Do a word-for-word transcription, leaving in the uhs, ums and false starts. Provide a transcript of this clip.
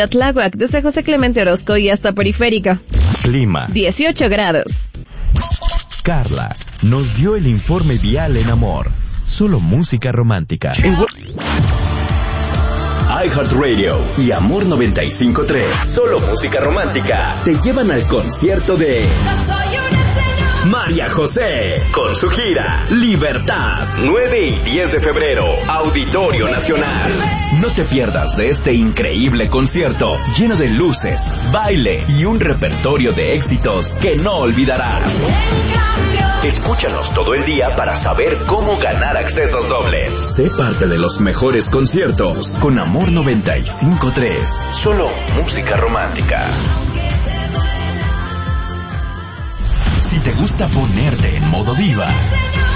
Tláhuac, desde José Clemente Orozco y hasta Periférica. Clima. dieciocho grados. Carla nos dio el informe vial en Amor. Solo música romántica. iHeartRadio y Amor noventa y cinco punto tres. Solo música romántica. Te llevan al concierto de María José con su gira Libertad, nueve y diez de febrero, Auditorio Nacional. No te pierdas de este increíble concierto lleno de luces, baile y un repertorio de éxitos que no olvidarás. Escúchanos todo el día para saber cómo ganar accesos dobles. Sé parte de los mejores conciertos con Amor noventa y cinco punto tres. Solo música romántica. Si te gusta ponerte en modo diva,